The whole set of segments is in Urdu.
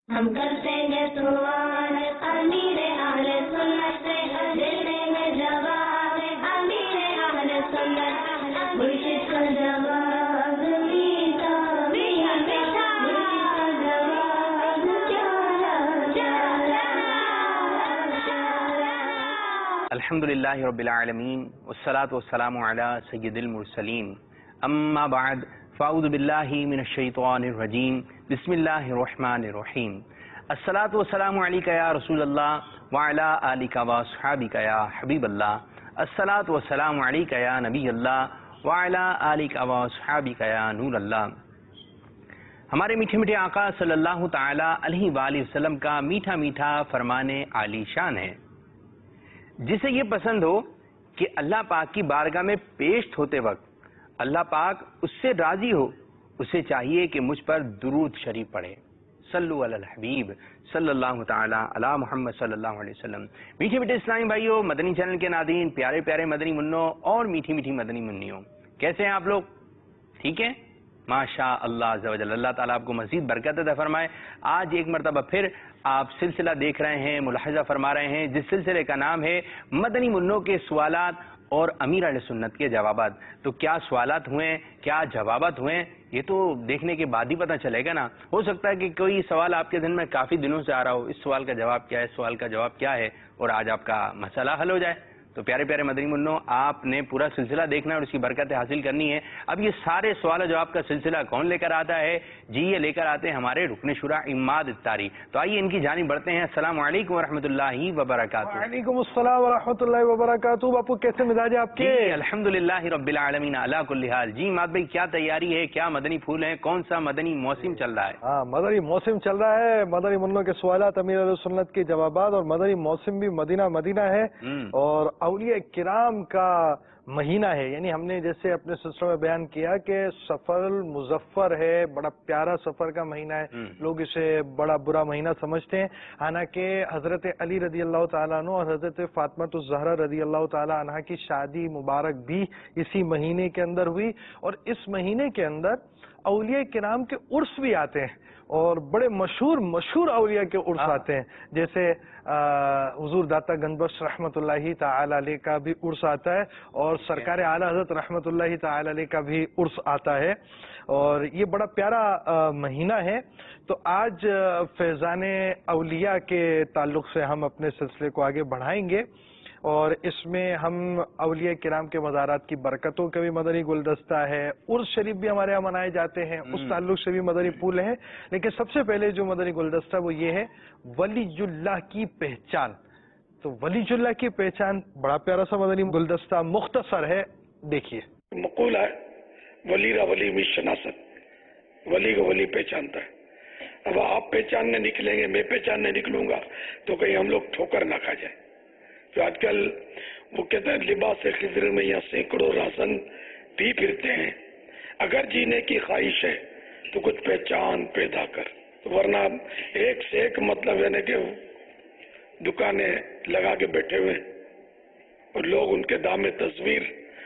ہم کرتے گے سوال امیر اہل سنت سے، دے دیں گے جواب امیر اہل سنت، مرشد کا جواب میٹھا میٹھا میٹھا، مرشد کا جواب پیارا پیارا۔ الحمدللہ رب العالمین والصلاة والسلام علی سید المرسلین، اما بعد فاعوذ باللہ من الشیطان الرجیم، بسم اللہ الرحمن الرحیم۔ الصلاة والسلام علیکہ یا رسول اللہ وعلی آلکہ واصحابکہ یا حبیب اللہ، الصلاة والسلام علیکہ یا نبی اللہ وعلی آلکہ واصحابکہ یا نور اللہ۔ ہمارے میٹھے میٹھے آقا صلی اللہ تعالی علیہ وآلہ وسلم کا میٹھا میٹھا فرمان عالی شان ہے، جسے یہ پسند ہو کہ اللہ پاک کی بارگاہ میں پیش ہوتے وقت اللہ پاک اس سے راضی ہو، اسے چاہیے کہ مجھ پر درود شریف پڑھے۔ صلو علی الحبیب صلی اللہ تعالی علی محمد صلی اللہ علیہ وسلم۔ میٹھے میٹھے اسلامی بھائیوں، مدنی چینل کے ناظرین، پیارے پیارے مدنی منوں اور میٹھی میٹھی مدنی منیوں، کیسے ہیں آپ لوگ؟ ٹھیک ہے؟ ماشاء اللہ عز و جل، اللہ تعالیٰ آپ کو مزید برکت عطا فرمائے۔ آج ایک مرتبہ پھر آپ سلسلہ دیکھ رہے ہیں، ملاحظہ فرما رہے ہیں، جس سلسلے کا نام ہے مدنی منوں کے سوالات اور امیر اہل سنت کے جوابات۔ تو کیا سوالات ہوئے، کیا جوابات ہوئے، یہ تو دیکھنے کے بعد ہی پتہ چلے گا نا۔ ہو سکتا ہے کہ کوئی سوال آپ کے ذہن میں کافی دنوں سے آ رہا ہو، اس سوال کا جواب کیا ہے، اس سوال کا جواب کیا ہے، اور آج آپ کا مسئلہ حل ہو جائے۔ تو پیارے پیارے مدنی منوں، آپ نے پورا سلسلہ دیکھنا اور اس کی برکتیں حاصل کرنی ہے۔ اب یہ سارے سوال و جواب کا سلسلہ کون لے کر آتا ہے؟ جی یہ لے کر آتے ہیں ہمارے رکن شورا عماد الطاری۔ تو آئیے ان کی جانب بڑھتے ہیں۔ السلام علیکم ورحمۃ اللہ وبرکاتہ۔ وعلیکم السلام ورحمۃ اللہ وبرکاتہ۔ باپو کیسے مزاج ہے آپ کے؟ جی الحمدللہ رب العالمین علی کل حال۔ جی عماد بھائی، کیا تیاری ہے؟ کیا مدنی پھول ہیں؟ کون سا مدنی موسم چل رہا ہے؟ ہاں، مدنی موسم چل رہا ہے، مدنی منوں کے سوالات، امیر اہل سنت کے جوابات، اور مدنی موسم بھی مدینہ مدینہ ہے اور اولیاء کرام کا مہینہ ہے۔ یعنی ہم نے جیسے اپنے سلسلے میں بیان کیا کہ سفر المظفر ہے، بڑا پیارا سفر کا مہینہ ہے، لوگ اسے بڑا برا مہینہ سمجھتے ہیں، حالانکہ حضرت علی رضی اللہ تعالیٰ عنہ اور حضرت فاطمہ الزہرا رضی اللہ تعالیٰ عنہ کی شادی مبارک بھی اسی مہینے کے اندر ہوئی، اور اس مہینے کے اندر اولیاء کرام کے عرس بھی آتے ہیں، اور بڑے مشہور اولیاء کے عرس آتے ہیں، جیسے حضور داتا گنج بخش رحمۃ اللہ تعالی علیہ کا بھی عرس آتا ہے، اور سرکار اعلی حضرت رحمۃ اللہ تعالی علیہ کا بھی عرس آتا ہے، اور یہ بڑا پیارا مہینہ ہے۔ تو آج فیضان اولیاء کے تعلق سے ہم اپنے سلسلے کو آگے بڑھائیں گے، اور اس میں ہم اولیاء کرام کے مزارات کی برکتوں کا بھی مدنی گلدستہ ہے، عرس شریف بھی ہمارے یہاں منائے جاتے ہیں، اس تعلق سے بھی مدنی پھول ہیں۔ لیکن سب سے پہلے جو مدنی گلدستہ وہ یہ ہے ولی اللہ کی پہچان۔ تو ولی اللہ کی پہچان بڑا پیارا سا مدنی گلدستہ، مختصر ہے، دیکھیے۔ مقول ہے ولی را ولی میں شناست، ولی کو ولی پہچانتا ہے۔ اب آپ پہچاننے نکلیں گے، میں پہچاننے نکلوں گا تو کہیں ہم لوگ ٹھوکر نہ کھا جائیں۔ تو آج کل وہ کہتے ہیں لباس خضر میں یا سینکڑوں راسن پی پھرتے ہیں، اگر جینے کی خواہش ہے تو کچھ پہچان پیدا کر، ورنہ ایک سے ایک مطلب یعنی کہ دکانیں لگا کے بیٹھے ہوئے اور لوگ ان کے دام تصویر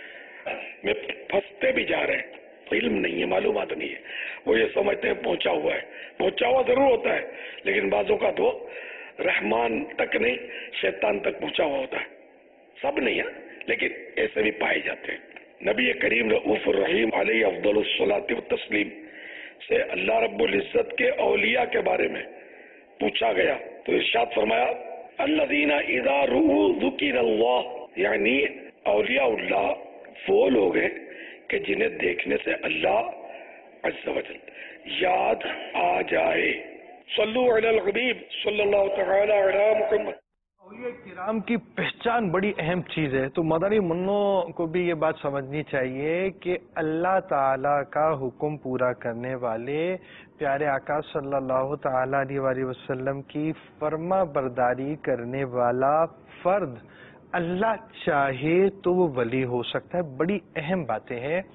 میں پھنستے بھی جا رہے ہیں۔ علم نہیں ہے، معلومات نہیں ہے، وہ یہ سمجھتے ہیں پہنچا ہوا ہے، پہنچا ہوا ضرور ہوتا ہے لیکن بعضوں کا تو رحمان تک نہیں، شیطان تک پہنچا ہوا ہوتا ہے، سب نہیں ہے لیکن ایسے بھی پائے جاتے ہیں۔ نبی کریم رؤوف الرحیم علیہ افضل الصلاۃ والتسلیم سے اللہ رب العزت کے اولیاء کے بارے میں پوچھا گیا تو ارشاد فرمایا الذین اذا رؤوا ذکر اللہ، یعنی اولیاء اللہ وہ لوگ ہیں کہ جنہیں دیکھنے سے اللہ عز و جل یاد آ جائے۔ صلو علی الحبیب صلی اللہ تعالی علی محمد۔ اولیاء کرام کی پہچان بڑی اہم چیز ہے، تو مدنی منوں کو بھی یہ بات سمجھنی چاہیے کہ اللہ تعالی کا حکم پورا کرنے والے پیارے آقا صلی اللہ تعالی علیہ وآلہ وسلم کی فرما برداری کرنے والا فرد اللہ چاہے تو وہ ولی ہو سکتا ہے۔ بڑی اہم باتیں ہیں۔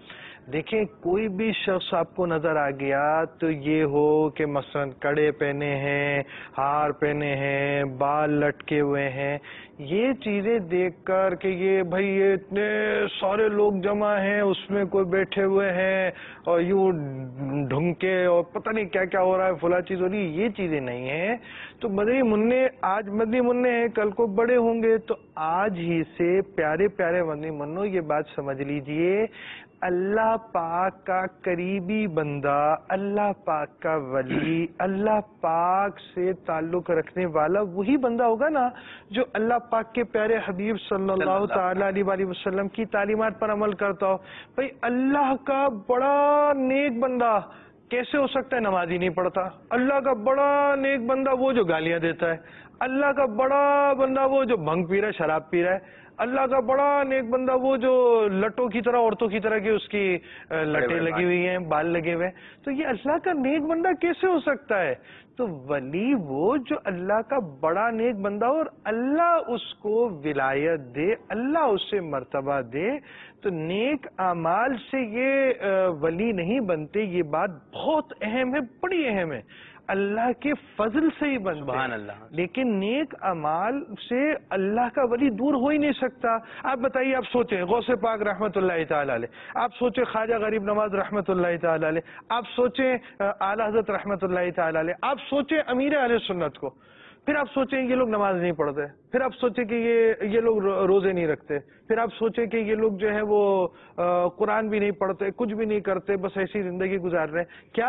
دیکھیں کوئی بھی شخص آپ کو نظر آ گیا تو یہ ہو کہ مثلا کڑے پہنے ہیں، ہار پہنے ہیں، بال لٹکے ہوئے ہیں، یہ چیزیں دیکھ کر کہ یہ بھائی یہ اتنے سارے لوگ جمع ہیں، اس میں کوئی بیٹھے ہوئے ہیں اور یوں ڈھنکے اور پتہ نہیں کیا کیا ہو رہا ہے، فلاں چیز ہو رہی ہے، یہ چیزیں نہیں ہیں۔ تو مدنی منع آج مدنی منع ہیں، کل کو بڑے ہوں گے، تو آج ہی سے پیارے پیارے مدنی منوں یہ بات سمجھ لیجئے، اللہ پاک کا قریبی بندہ، اللہ پاک کا ولی، اللہ پاک سے تعلق رکھنے والا وہی بندہ ہوگا نا جو اللہ پاک کے پیارے حبیب صلی اللہ تعالی علیہ وآلہ وسلم کی تعلیمات پر عمل کرتا ہو۔ بھئی اللہ کا بڑا نیک بندہ کیسے ہو سکتا ہے نماز ہی نہیں پڑھتا؟ اللہ کا بڑا نیک بندہ وہ جو گالیاں دیتا ہے، اللہ کا بڑا بندہ وہ جو بھنگ پی رہا ہے، شراب پی رہا ہے، اللہ کا بڑا نیک بندہ وہ جو لٹوں کی طرح عورتوں کی طرح کی اس کی لٹیں لگی ہوئی ہیں، بال لگے ہوئے ہیں، تو یہ اللہ کا نیک بندہ کیسے ہو سکتا ہے؟ تو ولی وہ جو اللہ کا بڑا نیک بندہ اور اللہ اس کو ولایت دے، اللہ اسے مرتبہ دے، تو نیک اعمال سے یہ ولی نہیں بنتے، یہ بات بہت اہم ہے، بڑی اہم ہے، اللہ کے فضل سے ہی بنتے سبحان اللہ۔ لیکن نیک اعمال سے اللہ کا ولی دور ہو ہی نہیں سکتا۔ آپ بتائیے، آپ سوچیں غوث پاک رحمت اللہ تعالی علیہ، آپ سوچیں خواجہ غریب نواز رحمت اللہ تعالی علیہ، آپ سوچیں اعلی حضرت رحمت اللہ تعالی علیہ، آپ سوچیں امیر اہل سنت کو، پھر آپ سوچیں یہ لوگ نماز نہیں پڑھتے، پھر آپ سوچیں کہ یہ لوگ روزے نہیں رکھتے، پھر آپ سوچیں کہ یہ لوگ جو ہے وہ قرآن بھی نہیں پڑھتے، کچھ بھی نہیں کرتے، بس ایسی زندگی گزار رہے ہیں۔ کیا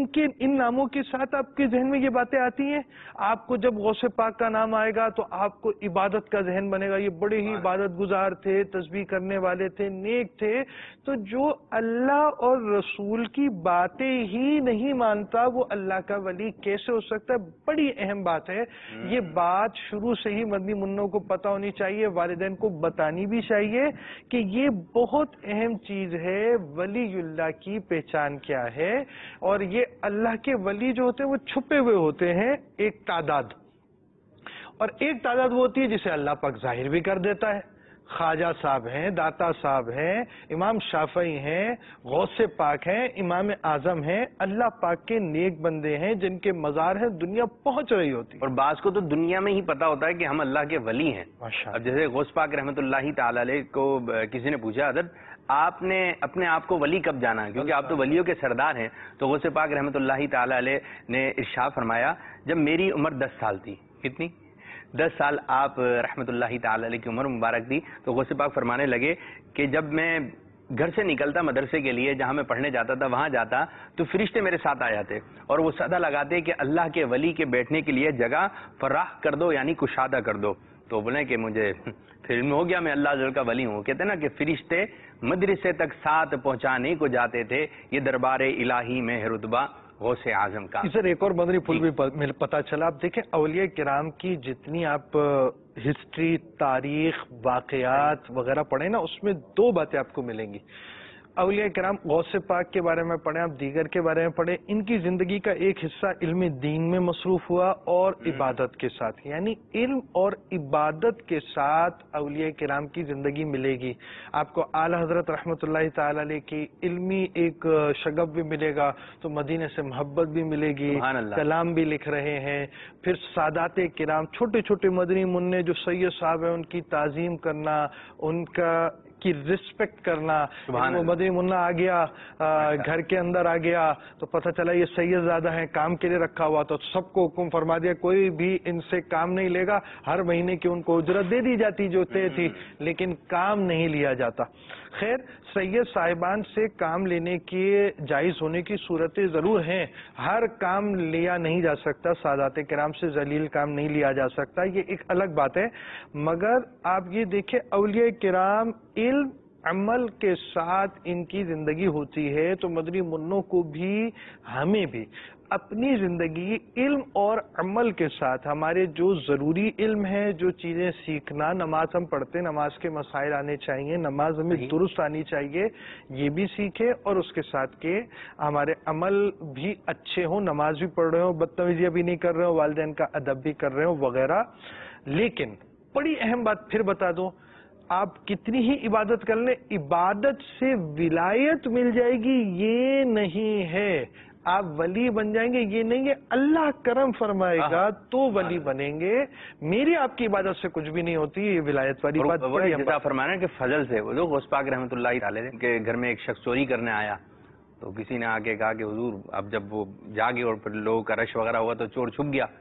ان ناموں کے ساتھ آپ کے ذہن میں یہ باتیں آتی ہیں؟ آپ کو جب غوث پاک کا نام آئے گا تو آپ کو عبادت کا ذہن بنے گا، یہ بڑے ہی عبادت گزار تھے، تسبیح کرنے والے تھے، نیک تھے۔ تو جو اللہ اور رسول کی باتیں ہی نہیں مانتا وہ اللہ کا ولی کیسے ہو سکتا ہے؟ بڑی اہم بات ہے، یہ بات شروع سے ہی مدنی منوں کو پتہ ہونی چاہیے، والدین کو بتانی بھی چاہیے کہ یہ بہت اہم چیز ہے، ولی اللہ کی پہچان کیا ہے۔ اور یہ اللہ کے ولی جو ہوتے ہیں وہ چھپے ہوئے ہوتے ہیں، ایک تعداد، اور ایک تعداد وہ ہوتی ہے جسے اللہ پاک ظاہر بھی کر دیتا ہے۔ خواجہ صاحب ہیں، داتا صاحب ہیں، امام شافعی ہیں، غوث پاک ہیں، امام اعظم ہیں، اللہ پاک کے نیک بندے ہیں جن کے مزار ہیں دنیا پہنچ رہی ہوتی ہے، اور بعض کو تو دنیا میں ہی پتا ہوتا ہے کہ ہم اللہ کے ولی ہیں۔ ماشاء اب جیسے غوث پاک رحمت اللہ تعالی علیہ کو کسی نے پوچھا، حضرت آپ نے اپنے آپ کو ولی کب جانا، کیونکہ آپ تو ولیوں کے سردار ہیں، تو غوث پاک رحمت اللہ تعالی علیہ نے ارشاد فرمایا جب میری عمر 10 سال تھی، کتنی؟ 10 سال آپ رحمت اللہ تعالی علیہ کی عمر مبارک تھی، تو غوث پاک فرمانے لگے کہ جب میں گھر سے نکلتا مدرسے کے لیے جہاں میں پڑھنے جاتا تھا وہاں جاتا تو فرشتے میرے ساتھ آ جاتے اور وہ صدا لگاتے کہ اللہ کے ولی کے بیٹھنے کے لیے جگہ فراخ کر دو، یعنی کشادہ کر دو۔ تو بولے کہ مجھے پھر علم ہو گیا میں اللہ جل کا ولی ہوں۔ کہتے ہیں نا کہ فرشتے مدرسے تک ساتھ پہنچانے کو جاتے تھے، یہ دربار الہی میں ہے رتبہ غوث اعظم کا۔ سر ایک اور مدنی پھول بھی پتا چلا، آپ دیکھیں اولیاء کرام کی جتنی آپ ہسٹری، تاریخ، واقعات وغیرہ پڑھیں نا، اس میں 2 باتیں آپ کو ملیں گی۔ اولیاء کرام غوث پاک کے بارے میں پڑھیں، آپ دیگر کے بارے میں پڑھیں، ان کی زندگی کا ایک حصہ علم دین میں مصروف ہوا اور عبادت کے ساتھ، یعنی علم اور عبادت کے ساتھ اولیاء کرام کی زندگی ملے گی۔ آپ کو اعلی حضرت رحمت اللہ تعالی علیہ کی علمی ایک شغف بھی ملے گا، تو مدینے سے محبت بھی ملے گی، کلام بھی لکھ رہے ہیں۔ پھر سادات کرام، چھوٹے چھوٹے مدنی منع جو سید صاحب ہیں ان کی تعظیم کرنا، ان کی رسپیکٹ کرنا۔ وہ مدنی منا آ گیا، گھر کے اندر آ گیا تو پتہ چلا یہ سید زادہ ہیں، کام کے لیے رکھا ہوا، تو سب کو حکم فرما دیا کوئی بھی ان سے کام نہیں لے گا، ہر مہینے کی ان کو اجرت دے دی جاتی جو طے تھی، لیکن کام نہیں لیا جاتا۔ خیر، سید صاحبان سے کام لینے کے جائز ہونے کی صورتیں ضرور ہیں، ہر کام لیا نہیں جا سکتا، سادات کرام سے ذلیل کام نہیں لیا جا سکتا، یہ ایک الگ بات ہے۔ مگر آپ یہ دیکھیں اولیاء کرام علم عمل کے ساتھ ان کی زندگی ہوتی ہے، تو مدنی منوں کو بھی ہمیں بھی اپنی زندگی علم اور عمل کے ساتھ، ہمارے جو ضروری علم ہے، جو چیزیں سیکھنا، نماز ہم پڑھتے، نماز کے مسائل آنے چاہیے، نماز ہمیں درست آنی چاہیے، یہ بھی سیکھے، اور اس کے ساتھ کہ ہمارے عمل بھی اچھے ہوں، نماز بھی پڑھ رہے ہوں، بدتمیزیاں بھی نہیں کر رہے ہوں، والدین کا ادب بھی کر رہے ہوں وغیرہ۔ لیکن بڑی اہم بات پھر بتا دوں، آپ کتنی ہی عبادت کر لیں، عبادت سے ولایت مل جائے گی یہ نہیں ہے، آپ ولی بن جائیں گے یہ نہیں ہے، اللہ کرم فرمائے گا تو ولی بنیں گے، میری آپ کی عبادت سے کچھ بھی نہیں ہوتی، یہ ولایت والی بات بڑی جیسا فرمانا کہ فضل سے وہ لوگ غوث پاک رحمۃ اللہ علیہ کے گھر میں ایک شخص چوری کرنے آیا، تو کسی نے آ کے کہا کہ حضور اب جب وہ جاگے اور پھر لوگوں کا رش وغیرہ ہوا تو چور چھپ گیا،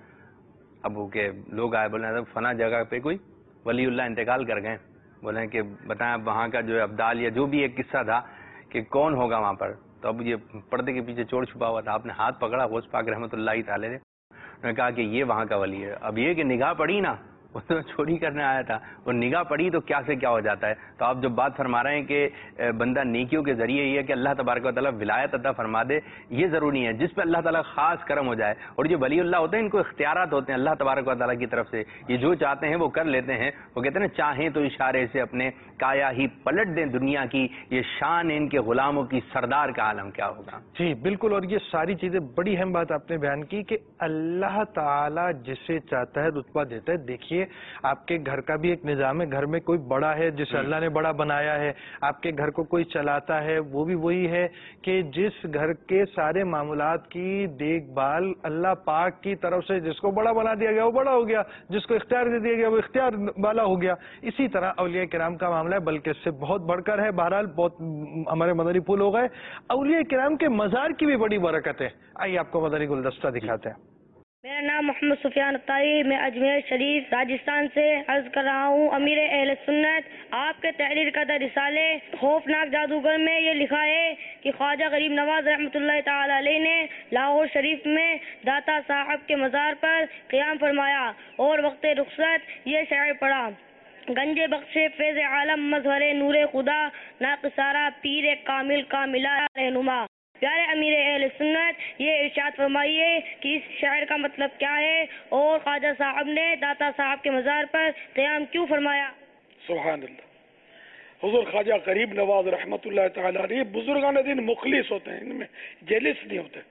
اب وہ کہ لوگ آئے بولے فلاں جگہ پہ کوئی ولی اللہ انتقال کر گئے، بولے کہ بتائیں اب وہاں کا جو ہے ابدال یا جو بھی ایک قصہ تھا کہ کون ہوگا وہاں پر، تو اب یہ پردے کے پیچھے چور چھپا ہوا تھا، آپ نے ہاتھ پکڑا غوث پاک رحمۃ اللہ تعالی نے، انہوں نے کہا کہ یہ وہاں کا ولی ہے، اب یہ کہ نگاہ پڑی نا، وہ تو چوری کرنے آیا تھا، وہ نگاہ پڑی تو کیا سے کیا ہو جاتا ہے۔ تو آپ جب بات فرما رہے ہیں کہ بندہ نیکیوں کے ذریعے یہ ہے کہ اللہ تبارک و تعالیٰ ولایت عطا فرما دے، یہ ضروری ہے، جس پہ اللہ تعالیٰ خاص کرم ہو جائے، اور جو ولی اللہ ہوتے ہیں ان کو اختیارات ہوتے ہیں اللہ تبارک و تعالیٰ کی طرف سے، یہ جو چاہتے ہیں وہ کر لیتے ہیں، وہ کہتے ہیں نا چاہیں تو اشارے سے اپنے کایا ہی پلٹ دیں دنیا کی، یہ شان ان کے غلاموں کی، سردار کا عالم کیا ہوگا۔ جی بالکل، اور یہ ساری چیزیں بڑی اہم بات آپ نے بیان کی کہ اللہ تعالیٰ جسے چاہتا ہے رتبہ دیتا ہے۔ دیکھیے آپ کے گھر کا بھی ایک نظام ہے، گھر میں کوئی بڑا ہے جسے اللہ نے بڑا بنایا ہے، آپ کے گھر کو کوئی چلاتا ہے، وہ بھی وہی ہے کہ جس گھر کے سارے معاملات کی دیکھ بھال اللہ پاک کی طرف سے، جس کو بڑا بنا دیا گیا وہ بڑا ہو گیا، جس کو اختیار دے دیا گیا وہ اختیار والا ہو گیا۔ اسی طرح اولیاء کرام کا معاملہ ہے، بلکہ اس سے بہت بڑھ کر ہے۔ بہرحال بہت ہمارے مدنی پھول ہو گئے، اولیاء کرام کے مزار کی بھی بڑی برکت ہے۔ آئیے آپ کو مدنی گلدستہ دکھاتے ہیں۔ میرا نام محمد سفیان اختاری، میں اجمیر شریف راجستھان سے عرض کر رہا ہوں۔ امیر اہل سنت آپ کے تحریر کردہ رسالے خوفناک جادوگر میں یہ لکھا ہے کہ خواجہ غریب نواز رحمۃ اللہ تعالی علیہ نے لاہور شریف میں داتا صاحب کے مزار پر قیام فرمایا اور وقت رخصت یہ شعر پڑھا: گنج بخش فیض عالم مظہر نور خدا، ناقصارہ پیر کامل کا ملا رہنما۔ پیارے امیر اہل سنت یہ ارشاد فرمائیے کہ اس شعر کا مطلب کیا ہے اور خواجہ صاحب نے داتا صاحب کے مزار پر قیام کیوں فرمایا؟ سبحان اللہ۔ حضور خواجہ غریب نواز رحمۃ اللہ تعالی علیہ بزرگان دین مخلص ہوتے ہیں، ان میں جیلس نہیں ہوتے،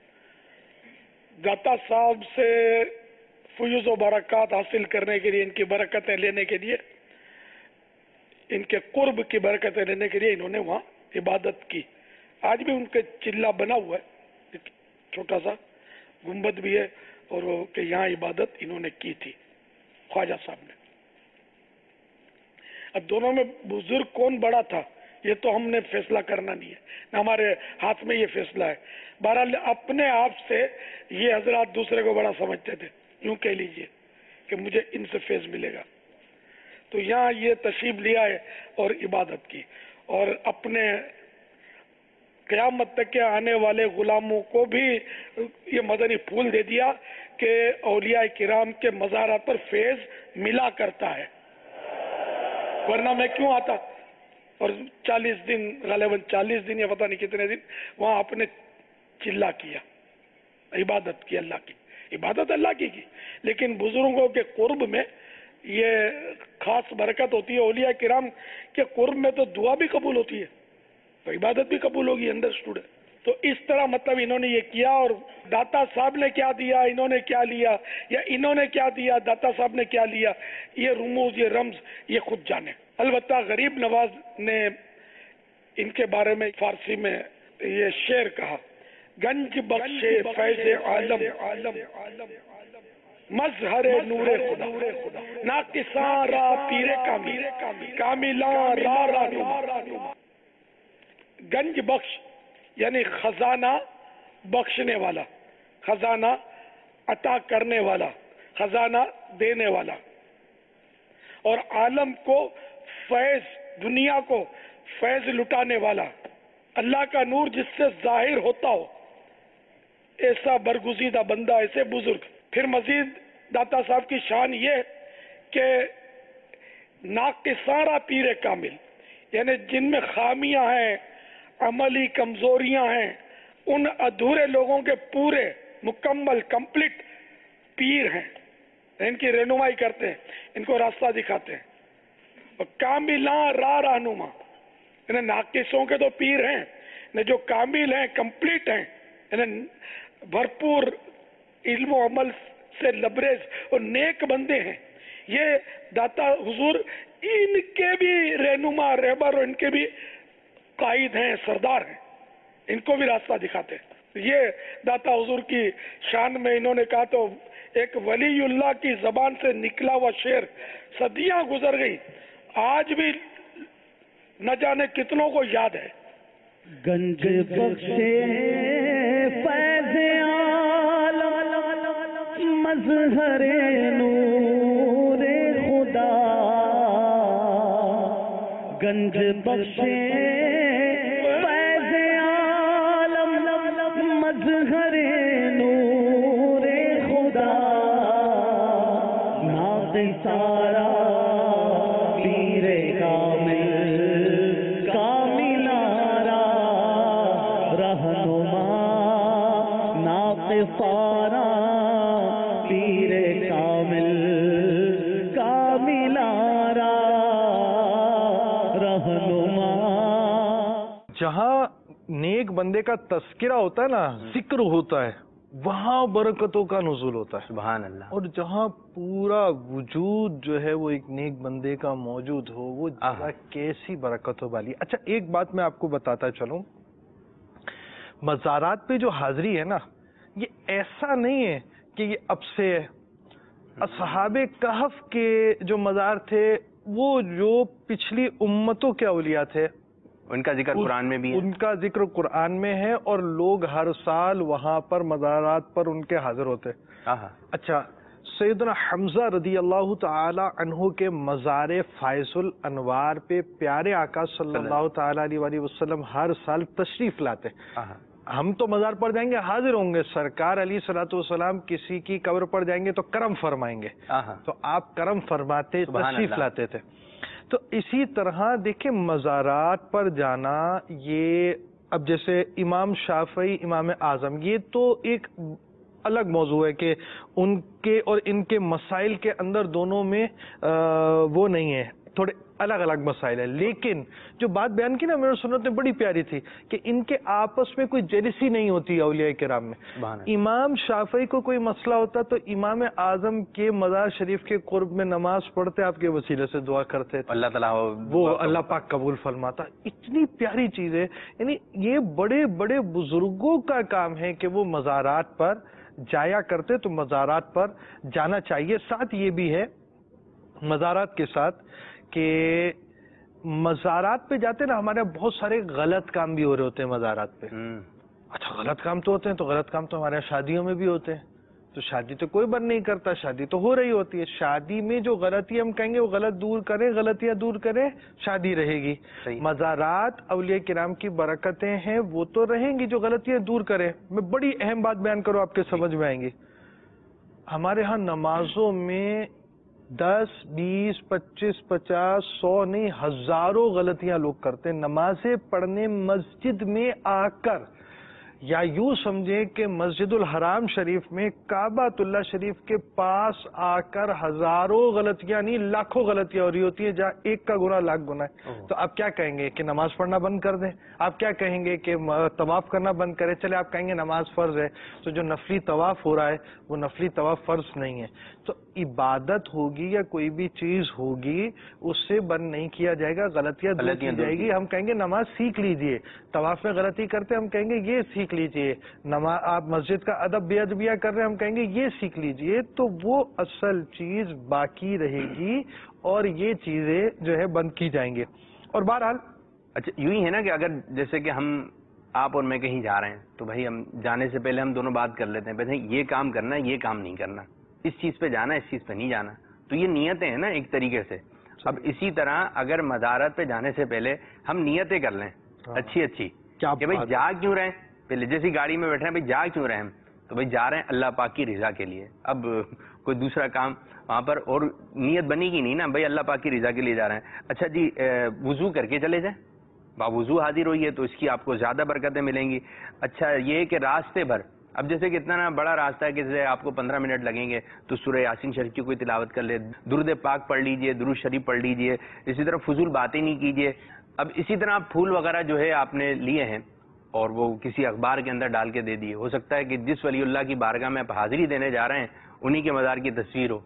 داتا صاحب سے فیوز و برکات حاصل کرنے کے لیے، ان کی برکتیں لینے کے لیے، ان کے قرب کی برکتیں لینے کے لیے انہوں نے وہاں عبادت کی۔ آج بھی ان کے چلہ بنا ہوا ہے، ایک چھوٹا سا گنبد بھی ہے، اور وہ کہ یہاں عبادت انہوں نے کی تھی خواجہ صاحب نے۔ اب دونوں میں بزرگ کون بڑا تھا یہ تو ہم نے فیصلہ کرنا نہیں ہے، نہ ہمارے ہاتھ میں یہ فیصلہ ہے۔ بہرحال اپنے آپ سے یہ حضرات دوسرے کو بڑا سمجھتے تھے، یوں کہہ لیجئے کہ مجھے ان سے فیض ملے گا، تو یہاں یہ تشریف لیا ہے اور عبادت کی، اور اپنے قیامت تک کے آنے والے غلاموں کو بھی یہ مدنی پھول دے دیا کہ اولیاء کرام کے مزارات پر فیض ملا کرتا ہے، ورنہ میں کیوں آتا؟ اور 40 دن غالباً 40 دن یا پتہ نہیں کتنے دن وہاں اپنے چلا کیا، عبادت کی، اللہ کی عبادت اللہ کی، لیکن بزرگوں کے قرب میں یہ خاص برکت ہوتی ہے۔ اولیاء کرام کے قرب میں تو دعا بھی قبول ہوتی ہے تو عبادت بھی قبول ہوگی، انڈرسٹوڈ ہے۔ تو اس طرح مطلب انہوں نے یہ کیا، اور داتا صاحب نے کیا دیا، انہوں نے کیا لیا، یا انہوں نے کیا دیا، داتا صاحب نے کیا لیا، یہ رموز، یہ رمز، یہ خود جانے۔ البتہ غریب نواز نے ان کے بارے میں فارسی میں یہ شعر کہا: گنج بخش فیض عالم مظہر نور خدا، ناقصاں را پیر کامل، کاملاں را رہنما۔ گنج بخش یعنی خزانہ بخشنے والا، خزانہ عطا کرنے والا، خزانہ دینے والا، اور عالم کو فیض، دنیا کو فیض لٹانے والا، اللہ کا نور جس سے ظاہر ہوتا ہو، ایسا برگزیدہ بندہ، ایسے بزرگ۔ پھر مزید داتا صاحب کی شان یہ کہ ناقصارہ پیر کامل، یعنی جن میں خامیاں ہیں، عملی کمزوریاں ہیں، ان ادھورے لوگوں کے پورے مکمل کمپلیٹ پیر ہیں، ان کی رہنمائی کرتے ہیں، ان کو راستہ دکھاتے ہیں۔ اور کاملاں راہ رہنما، یعنی ناقصوں کے تو پیر ہیں، یعنی جو کامل ہیں، کمپلیٹ ہیں، یعنی بھرپور علم و عمل سے لبریز اور نیک بندے ہیں، یہ داتا حضور ان کے بھی رہنما رہبر اور ان کے بھی قائد ہیں، سردار ہیں، ان کو بھی راستہ دکھاتے ہیں۔ یہ داتا حضور کی شان میں انہوں نے کہا تو ایک ولی اللہ کی زبان سے نکلا ہوا شعر صدیاں گزر گئی، آج بھی نہ جانے کتنوں کو یاد ہے۔ گنج بخشے فیض عالم مظہر نور خدا، گنج بخشے فیض عالم مظہر نور خدا، ناقص سارا پیر کامل کامل آرا رہنما، ناقص سارا پیر کامل کامل آرا رہنما۔ جہاں نیک بندے کا تذکرہ ہوتا ہے نا، ذکر ہوتا ہے، وہاں برکتوں کا نزول ہوتا ہے۔ سبحان اللہ۔ اور جہاں پورا وجود جو ہے وہ ایک نیک بندے کا موجود ہو، وہ جگہ کیسی برکتوں والی۔ اچھا ایک بات میں آپ کو بتاتا چلوں، مزارات پہ جو حاضری ہے نا، یہ ایسا نہیں ہے کہ یہ اب سے ہے۔ اصحاب کہف کے جو مزار تھے، وہ جو پچھلی امتوں کے اولیاء تھے، ان کا ذکر قرآن میں بھی ہے، ان کا ذکر قرآن میں ہے، اور لوگ ہر سال وہاں پر مزارات پر ان کے حاضر ہوتے۔ اچھا سیدنا حمزہ رضی اللہ تعالی عنہ کے مزار فائز الانوار پہ پیارے آقا صلی اللہ تعالی علیہ وآلہ وسلم ہر سال تشریف لاتے۔ ہم تو مزار پر جائیں گے حاضر ہوں گے، سرکار علیہ الصلوۃ والسلام کسی کی قبر پر جائیں گے تو کرم فرمائیں گے، تو آپ کرم فرماتے تشریف لاتے تھے۔ تو اسی طرح دیکھیں مزارات پر جانا، یہ اب جیسے امام شافعی امام اعظم، یہ تو ایک الگ موضوع ہے کہ ان کے اور ان کے مسائل کے اندر دونوں میں وہ نہیں ہے، تھوڑے الگ الگ مسائل ہیں، لیکن جو بات بیان کی نا میرے سنت نے بڑی پیاری تھی کہ ان کے آپس میں کوئی جیلسی نہیں ہوتی اولیاء کرام میں۔ امام شافعی کو کوئی مسئلہ ہوتا تو امام اعظم کے مزار شریف کے قرب میں نماز پڑھتے، آپ کے وسیلے سے دعا کرتے، اللہ تعالیٰ وہ اللہ پاک قبول فرماتا۔ اتنی پیاری چیز ہے، یعنی یہ بڑے بڑے بزرگوں کا کام ہے کہ وہ مزارات پر جایا کرتے، تو مزارات پر جانا چاہیے۔ ساتھ یہ بھی ہے مزارات کے ساتھ کہ مزارات پہ جاتے نا، ہمارے بہت سارے غلط کام بھی ہو رہے ہوتے ہیں مزارات پہ۔ اچھا غلط کام تو ہوتے ہیں، تو غلط کام تو ہمارے یہاں شادیوں میں بھی ہوتے ہیں، تو شادی تو کوئی بند نہیں کرتا، شادی تو ہو رہی ہوتی ہے، شادی میں جو غلطی ہم کہیں گے وہ غلط دور کریں، غلطیاں دور کریں، شادی رہے گی۔ مزارات اولیاء کرام کی برکتیں ہیں، وہ تو رہیں گی، جو غلطیاں دور کریں۔ میں بڑی اہم بات بیان کروں، آپ کے سمجھ میں آئیں گی۔ ہمارے ہاں نمازوں میں 10 20 25 50 100 نہیں، ہزاروں غلطیاں لوگ کرتے ہیں۔ نمازیں پڑھنے مسجد میں آ کر، یا یوں سمجھیں کہ مسجد الحرام شریف میں کعبۃ اللہ شریف کے پاس آ کر ہزاروں غلطیاں نہیں، لاکھوں غلطیاں ہو رہی ہوتی ہیں، جہاں ایک کا گناہ لاکھ گناہ ہے۔ تو آپ کیا کہیں گے کہ نماز پڑھنا بند کر دیں؟ آپ کیا کہیں گے کہ طواف کرنا بند کریں؟ چلے آپ کہیں گے نماز فرض ہے، تو جو نفلی طواف ہو رہا ہے وہ نفلی طواف فرض نہیں ہے۔ تو عبادت ہوگی یا کوئی بھی چیز ہوگی، اس سے بند نہیں کیا جائے گا، غلطیاں دور کی جائے گی۔ ہم کہیں گے نماز سیکھ لیجئے، طواف میں غلطی کرتے ہم کہیں گے یہ سیکھ لیجئے، نماز آپ مسجد کا ادب بے ادبیہ کر رہے ہیں ہم کہیں گے یہ سیکھ لیجئے، تو وہ اصل چیز باقی رہے گی اور یہ چیزیں جو ہے بند کی جائیں گے۔ اور بہرحال اچھا یوں ہی ہے نا کہ اگر جیسے کہ ہم آپ اور میں کہیں جا رہے ہیں تو بھائی ہم جانے سے پہلے ہم دونوں بات کر لیتے ہیں، پہلے یہ کام کرنا ہے، یہ کام نہیں کرنا، اس چیز پہ جانا ہے، اس چیز پہ نہیں جانا، تو یہ نیتیں ہیں نا ایک طریقے سے۔ اب اسی طرح اگر مزارات پہ جانے سے پہلے ہم نیتیں کر لیں اچھی اچھی کہ بھائی جا کیوں رہے ہیں، پہلے جیسی گاڑی میں بیٹھے ہیں بھائی جا کیوں رہے ہیں، تو بھائی جا رہے ہیں اللہ پاک کی رضا کے لیے۔ اب کوئی دوسرا کام وہاں پر اور نیت بنی گی نہیں نا، بھائی اللہ پاک کی رضا کے لیے جا رہے ہیں۔ اچھا جی وضو کر کے چلے جائیں، باوضو حاضر ہوئیے تو اس کی آپ کو زیادہ برکتیں ملیں گی۔ اچھا یہ کہ راستے بھر، اب جیسے کہ اتنا بڑا راستہ ہے کہ جیسے آپ کو 15 منٹ لگیں گے تو سورہ یاسین شریف کی کوئی تلاوت کر لے، درود پاک پڑھ لیجئے، درود شریف پڑھ لیجئے، اسی طرح فضول باتیں نہیں کیجئے۔ اب اسی طرح پھول وغیرہ جو ہے آپ نے لیے ہیں اور وہ کسی اخبار کے اندر ڈال کے دے دیے، ہو سکتا ہے کہ جس ولی اللہ کی بارگاہ میں آپ حاضری دینے جا رہے ہیں انہی کے مزار کی تصویر ہو،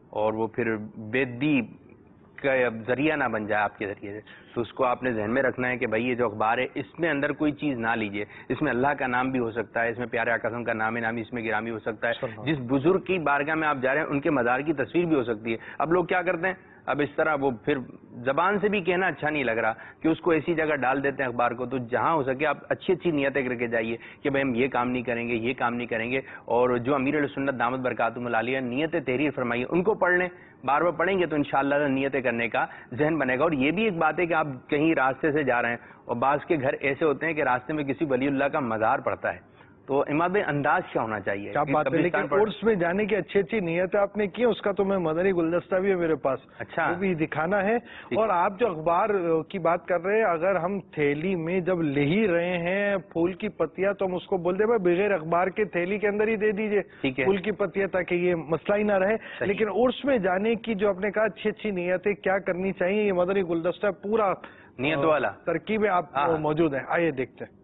اور وہ پھر بیدی کا ذریعہ نہ بن جائے آپ کے ذریعے سے. تو اس کو آپ نے ذہن میں رکھنا ہے کہ بھائی یہ جو اخبار ہے اس میں اندر کوئی چیز نہ لیجیے. اس میں اللہ کا نام بھی ہو سکتا ہے, اس میں پیارے آقا کا نام نامی اس میں گرامی ہو سکتا ہے, جس بزرگ کی بارگاہ میں آپ جا رہے ہیں ان کے مزار کی تصویر بھی ہو سکتی ہے. اب لوگ کیا کرتے ہیں, اب اس طرح وہ پھر زبان سے بھی کہنا اچھا نہیں لگ رہا کہ اس کو ایسی جگہ ڈال دیتے ہیں اخبار کو. تو جہاں ہو سکے آپ اچھی اچھی نیتیں کر کے جائیے کہ بھائی ہم یہ کام نہیں کریں گے, یہ کام نہیں کریں گے. اور جو امیر علیہ سنت دامت برکاتہم العالیہ نیتیں تحریر فرمائیے ان کو پڑھ لیں, بار بار پڑھیں گے تو انشاءاللہ نیتیں کرنے کا ذہن بنے گا. اور یہ بھی ایک بات ہے کہ آپ کہیں راستے سے جا رہے ہیں اور بعض کے گھر ایسے ہوتے ہیں کہ راستے میں کسی ولی اللہ کا مزار پڑتا ہے, تو امام بھائی انداز کیا ہونا چاہیے؟ کیا بات ہے, لیکن کورس میں جانے کی اچھی اچھی نیتیں آپ نے کی, اس کا تو میں مدنی گلدستہ بھی ہے میرے پاس, اچھا وہ بھی دکھانا ہے. اور آپ جو اخبار کی بات کر رہے ہیں, اگر ہم تھیلی میں جب لے ہی رہے ہیں پھول کی پتیاں تو ہم اس کو بول دیں بھائی بغیر اخبار کے تھیلی کے اندر ہی دے دیجئے پھول کی پتیاں, تاکہ یہ مسئلہ ہی نہ رہے. لیکن عرس میں جانے کی جو آپ نے کہا اچھی اچھی نیتیں کیا کرنی چاہیے, یہ مدنی گلدستہ پورا نیت والا ترکیبیں آپ موجود ہیں, آئیے دیکھتے ہیں.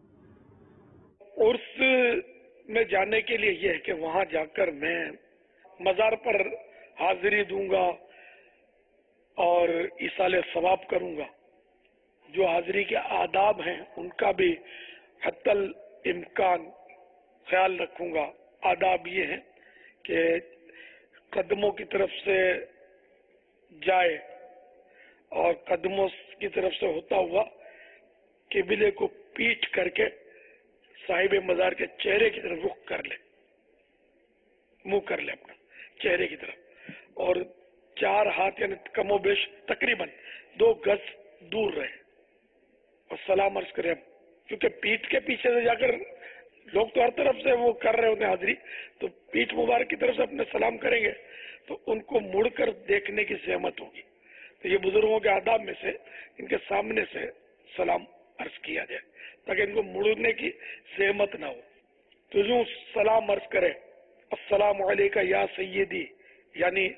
عرس میں جانے کے لیے یہ ہے کہ وہاں جا کر میں مزار پر حاضری دوں گا اور ایصال ثواب کروں گا. جو حاضری کے آداب ہیں ان کا بھی حتی الامکان خیال رکھوں گا. آداب یہ ہیں کہ قدموں کی طرف سے جائے اور قدموں کی طرف سے ہوتا ہوا قبلے کو پیٹ کر کے صاحب مزار کے چہرے کی طرف رخ کر لے, منہ کر لے اپنا چہرے کی طرف, اور 4 ہاتھ یعنی کم و بیش تقریباً 2 گز دور رہے اور سلام عرض کرے. کیونکہ پیٹھ کے پیچھے سے جا کر لوگ تو ہر طرف سے وہ کر رہے ہوتے ہیں حاضری, تو پیٹھ مبارک کی طرف سے اپنے سلام کریں گے تو ان کو مڑ کر دیکھنے کی زحمت ہوگی. تو یہ بزرگوں کے آداب میں سے ان کے سامنے سے سلام عرض کیا جائے تاکہ ان کو مڑنے کی زحمت نہ ہو. تو یوں سلام عرض کرے, السلام علیکہ یا سیدی, یعنی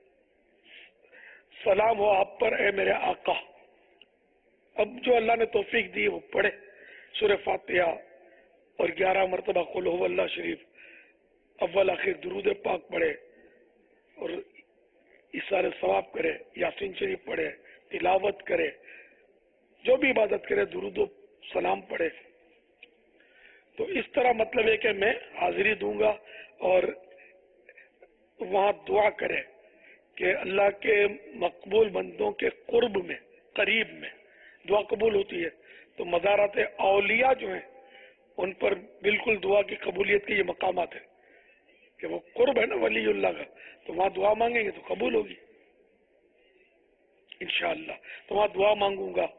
سلام ہو آپ پر اے میرے آقا. اب جو اللہ نے توفیق دی وہ پڑھے سورہ فاتحہ اور 11 مرتبہ قل هو اللہ شریف, اول آخر درود پاک پڑھے اور ایصال ثواب کرے, یاسین شریف پڑھے, تلاوت کرے, جو بھی عبادت کرے, درود و سلام پڑھے. تو اس طرح مطلب ہے کہ میں حاضری دوں گا اور وہاں دعا کرے کہ اللہ کے مقبول بندوں کے قرب میں, قریب میں دعا قبول ہوتی ہے. تو مزارات اولیاء جو ہیں ان پر بالکل دعا کی قبولیت کے یہ مقامات ہیں کہ وہ قرب ہے نا ولی اللہ کا, تو وہاں دعا مانگیں گے تو قبول ہوگی انشاءاللہ. تو وہاں دعا مانگوں گا.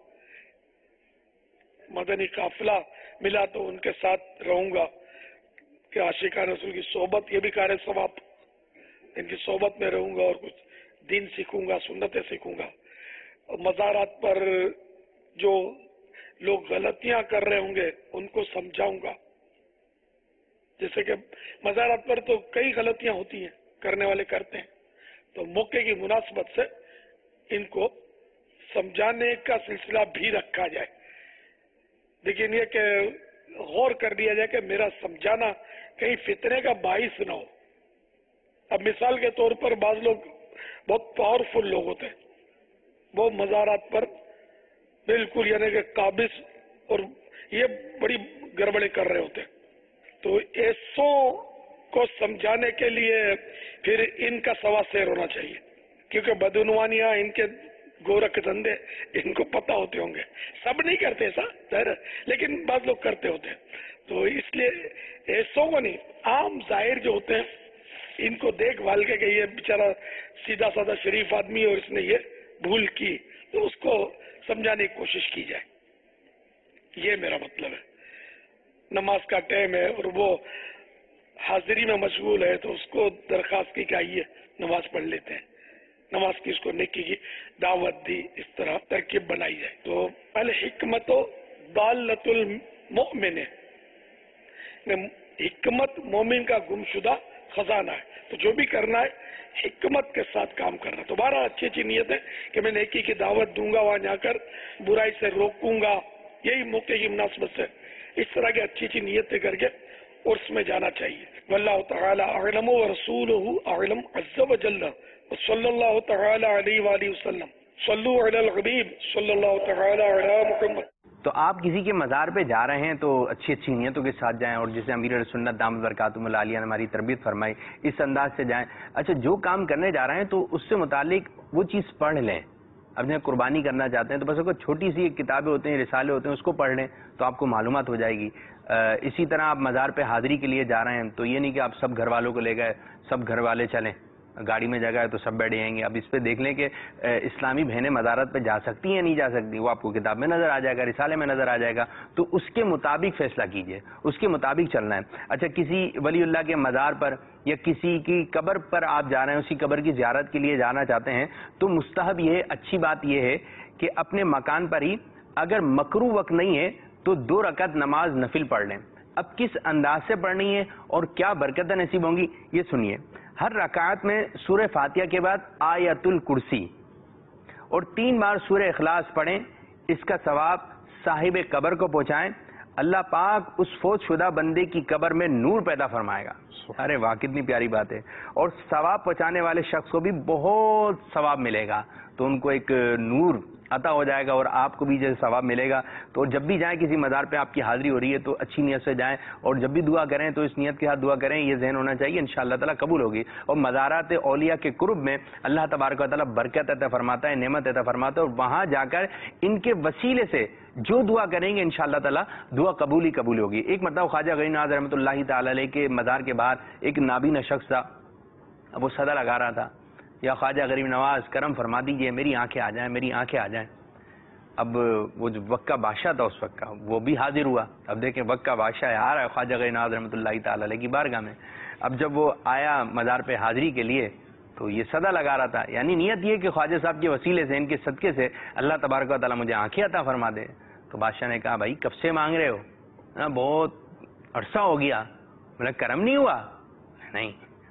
مدنی قافلہ ملا تو ان کے ساتھ رہوں گا کہ عاشقان رسول کی صحبت, یہ بھی کار ثواب, ان کی صحبت میں رہوں گا اور کچھ دین سیکھوں گا, سنتیں سیکھوں گا. اور مزارات پر جو لوگ غلطیاں کر رہے ہوں گے ان کو سمجھاؤں گا. جیسے کہ مزارات پر تو کئی غلطیاں ہوتی ہیں, کرنے والے کرتے ہیں, تو موقع کی مناسبت سے ان کو سمجھانے کا سلسلہ بھی رکھا جائے. لیکن یہ کہ غور کر دیا جائے کہ میرا سمجھانا کہیں فتنے کا باعث نہ ہو. اب مثال کے طور پر بعض لوگ بہت پاورفل لوگ ہوتے ہیں, وہ مزارات پر بالکل یعنی کہ قابض اور یہ بڑی گڑبڑی کر رہے ہوتے ہیں. تو ایسوں کو سمجھانے کے لیے پھر ان کا سوا سیر ہونا چاہیے, کیونکہ بدعنوانیاں ان کے گورکھ دھندے ان کو پتہ ہوتے ہوں گے. سب نہیں کرتے ایسا ظاہر, لیکن بعض لوگ کرتے ہوتے ہیں. تو اس لیے ایسوں کو نہیں, عام ظاہر جو ہوتے ہیں ان کو دیکھ بھال کے کہ یہ بیچارہ سیدھا سادہ شریف آدمی ہے اور اس نے یہ بھول کی, تو اس کو سمجھانے کی کوشش کی جائے. یہ میرا مطلب ہے. نماز کا ٹائم ہے اور وہ حاضری میں مشغول ہے تو اس کو درخواست کی کہ آئیے نماز پڑھ لیتے ہیں, نماز کی اس کو نیکی کی دعوت دی, اس طرح ترکیب بنائی جائے. تو الحکمت ضالۃ المؤمن, حکمت مومن کا گمشدہ خزانہ ہے. تو جو بھی کرنا ہے حکمت کے ساتھ کام کرنا. تو بارہ اچھی اچھی نیت ہے کہ میں نیکی کی دعوت دوں گا, وہاں جا کر برائی سے روکوں گا, یہی موقع کی مناسبت سے اس طرح کی اچھی اچھی نیتیں کر کے عرس میں جانا چاہیے. واللہ تعالی اعلم ورسولہ اعلم عز وجل صلی اللہ تعالی علیہ وآلہ وسلم صلو علی الحبیب صلی اللہ تعالی علی محمد. تو آپ کسی کے مزار پہ جا رہے ہیں تو اچھی اچھی نیتوں کے ساتھ جائیں، اور جسے امیر سنت دامت برکاتہم العالیہ نے ہماری تربیت فرمائی اس انداز سے جائیں. اچھا، جو کام کرنے جا رہے ہیں تو اس سے متعلق وہ چیز پڑھ لیں. اب جب قربانی کرنا چاہتے ہیں تو بس اگر چھوٹی سی کتابیں ہوتے ہیں، رسالے ہوتے ہیں، اس کو پڑھ لیں تو آپ کو معلومات ہو جائے گی. اسی طرح آپ مزار پہ حاضری کے لیے جا رہے ہیں تو یہ نہیں کہ آپ سب گھر والوں کو لے گئے، سب گھر والے چلیں، گاڑی میں جگہ ہے تو سب بیٹھ جائیں گے. اب اس پہ دیکھ لیں کہ اسلامی بہنیں مزارات پہ جا سکتی ہیں نہیں جا سکتی، وہ آپ کو کتاب میں نظر آ جائے گا، رسالے میں نظر آ جائے گا، تو اس کے مطابق فیصلہ کیجئے، اس کے مطابق چلنا ہے. اچھا، کسی ولی اللہ کے مزار پر یا کسی کی قبر پر آپ جا رہے ہیں، اسی قبر کی زیارت کے لیے جانا چاہتے ہیں تو مستحب یہ ہے، اچھی بات یہ ہے کہ اپنے مکان پر ہی اگر مکروہ وقت نہیں ہے تو 2 رکعت نماز نفل پڑھ لیں. اب کس انداز سے پڑھنی ہے اور کیا برکتیں نصیب ہوں گی یہ سنیے. ہر رکعت میں سورہ فاتحہ کے بعد آیت الکرسی اور 3 بار سورہ اخلاص پڑھیں. اس کا ثواب صاحب قبر کو پہنچائیں. اللہ پاک اس فوت شدہ بندے کی قبر میں نور پیدا فرمائے گا. ارے واہ، کتنی پیاری بات ہے. اور ثواب پہنچانے والے شخص کو بھی بہت ثواب ملے گا، تو ان کو ایک نور عطا ہو جائے گا اور آپ کو بھی جیسے ثواب ملے گا. تو جب بھی جائیں کسی مزار پہ آپ کی حاضری ہو رہی ہے تو اچھی نیت سے جائیں، اور جب بھی دعا کریں تو اس نیت کے ساتھ دعا کریں، یہ ذہن ہونا چاہیے انشاءاللہ تعالیٰ قبول ہوگی. اور مزارات اولیاء کے قرب میں اللہ تبارک و تعالیٰ برکت عطا فرماتا ہے، نعمت عطا فرماتا ہے، اور وہاں جا کر ان کے وسیلے سے جو دعا کریں گے انشاءاللہ تعالیٰ دعا قبول ہی قبول ہوگی. ایک مرتبہ خواجہ غنی نواز رحمۃ اللہ تعالی علیہ کے مزار کے باہر ایک نابینا شخص تھا. اب وہ صدا لگا رہا تھا، یا خواجہ غریب نواز کرم فرما دیجئے، میری آنکھیں آ جائیں، میری آنکھیں آ جائیں. اب وہ جو وقت کا بادشاہ تھا اس وقت کا، وہ بھی حاضر ہوا. اب دیکھیں وقت کا بادشاہ آ رہا ہے خواجہ غنی نواز رحمۃ اللہ تعالی علیہ کی بارگاہ میں. اب جب وہ آیا مزار پہ حاضری کے لیے تو یہ صدا لگا رہا تھا، یعنی نیت یہ کہ خواجہ صاحب کے وسیلے سے، ان کے صدقے سے اللہ تبارک و تعالیٰ مجھے آنکھیں عطا فرما دے. تو بادشاہ نے کہا بھائی کب سے مانگ رہے ہو؟ بہت عرصہ ہو گیا. بولا کرم نہیں ہوا؟ نہیں،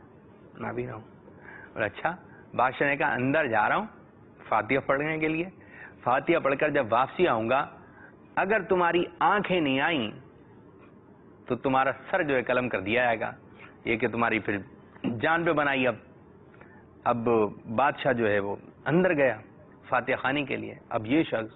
میں بھی رہا ہوں. بولا اچھا. بادشاہ نے کہا اندر جا رہا ہوں فاتحہ پڑھنے کے لیے، فاتحہ پڑھ کر جب واپسی آؤں گا اگر تمہاری آنکھیں نہیں آئیں تو تمہارا سر جو ہے قلم کر دیا جائے گا، یہ کہ تمہاری پھر جان پہ بنائی. اب بادشاہ جو ہے وہ اندر گیا فاتحہ خانی کے لیے. اب یہ شخص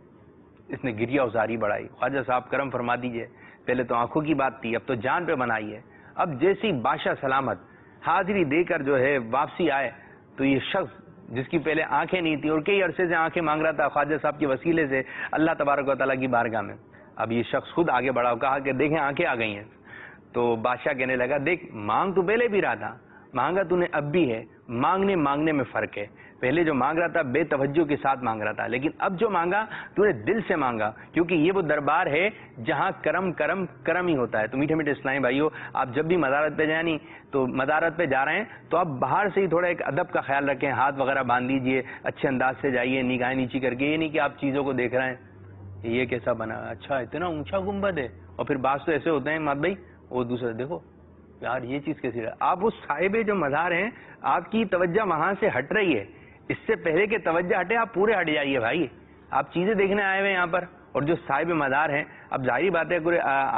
اس نے گریہ ازاری بڑھائی، خواجہ صاحب کرم فرما دیجئے، پہلے تو آنکھوں کی بات تھی، اب تو جان پہ بنائی ہے. اب جیسی بادشاہ سلامت حاضری دے کر جو ہے واپسی آئے تو یہ شخص جس کی پہلے آنکھیں نہیں تھی اور کئی عرصے سے آنکھیں مانگ رہا تھا خواجہ صاحب کے وسیلے سے اللہ تبارک و تعالیٰ کی بارگاہ میں، اب یہ شخص خود آگے بڑھا اور کہا کہ دیکھیں آنکھیں آ گئی ہیں. تو بادشاہ کہنے لگا دیکھ مانگ تو پہلے بھی رہا تھا، مانگا تو نے اب بھی ہے، مانگنے میں فرق ہے. پہلے جو مانگ رہا تھا بے توجہ کے ساتھ مانگ رہا تھا، لیکن اب جو مانگا تو نے دل سے مانگا، کیونکہ یہ وہ دربار ہے جہاں کرم ہی ہوتا ہے. تو میٹھے میٹھے اسلامی بھائیو، آپ جب بھی مزارت پہ جائیں نہیں تو مزارت پہ جا رہے ہیں تو آپ باہر سے ہی تھوڑا ایک ادب کا خیال رکھیں، ہاتھ وغیرہ باندھ لیجئے، اچھے انداز سے جائیے، نگاہیں نیچی کر کے. یہ نہیں کہ آپ چیزوں کو دیکھ رہے ہیں یہ کیسا بنا، اچھا اتنا اونچا گنبد ہے. اور پھر بعض تو ایسے ہوتے ہیں مات بھائی، وہ دوسرے دیکھو یار یہ چیز کیسی رہا. آپ وہ صاحب جو مزار ہیں آپ کی توجہ وہاں سے ہٹ رہی ہے، اس سے پہلے کہ توجہ ہٹے آپ پورے ہٹ جائیے بھائی. آپ چیزیں دیکھنے آئے ہوئے یہاں پر، اور جو صاحب مزار ہیں، اب ظاہری بات ہے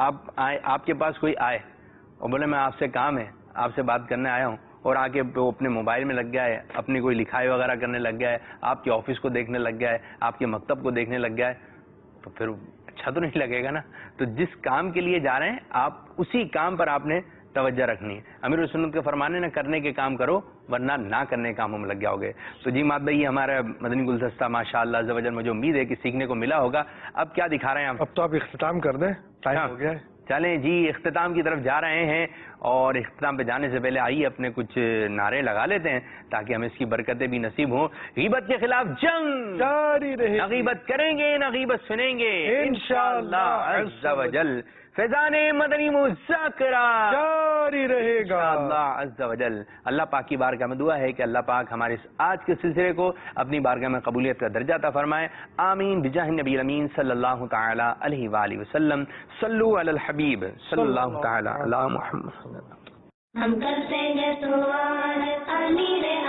آپ کے پاس کوئی آئے اور بولے میں آپ سے کام ہے، آپ سے بات کرنے آیا ہوں، اور آ کے وہ اپنے موبائل میں لگ گیا ہے، اپنی کوئی لکھائی وغیرہ کرنے لگ گیا ہے، آپ کے آفس کو دیکھنے لگ گیا ہے، آپ کے مکتب کو دیکھنے لگ گیا ہے، تو پھر اچھا تو نہیں لگے گا نا. تو جس کام کے لیے جا رہے ہیں آپ اسی کام پر آپ نے توجہ رکھنی ہے. امیر سنت کے فرمانے نہ کرنے کے کام کرو ورنہ نہ کرنے کے کاموں میں لگ جاؤ گے. تو جی مات بھائی، یہ ہمارا مدنی گلدستہ ماشاءاللہ عز و جل، مجھے امید ہے کہ سیکھنے کو ملا ہوگا. اب کیا دکھا رہے ہیں آپ؟ اب تو آپ اختتام کر دیں، ٹائم ہو گیا ہے. چلیں جی اختتام کی طرف جا رہے ہیں، اور اختتام پہ جانے سے پہلے آئیے اپنے کچھ نعرے لگا لیتے ہیں تاکہ ہمیں اس کی برکتیں بھی نصیب ہوں. غیبت کے خلاف جنگ جاری رہے، نہ غیبت کریں گے نہ غیبت سنیں گے انشاءاللہ عز و جل. فیضان مدنی مذاکرہ جاری رہے گا انشاءاللہ عز و جل. اللہ پاک کی بارگاہ میں دعا ہے کہ اللہ پاک ہمارے اس آج کے سلسلے کو اپنی بارگاہ میں قبولیت کا درجہ عطا فرمائے. آمین بجاہ النبی الامین صلی اللہ تعالی علیہ وآلہ وسلم. صلو علی الحبیب صلی اللہ تعالی علی محمد. ہم کرتے ہیں سوال امیر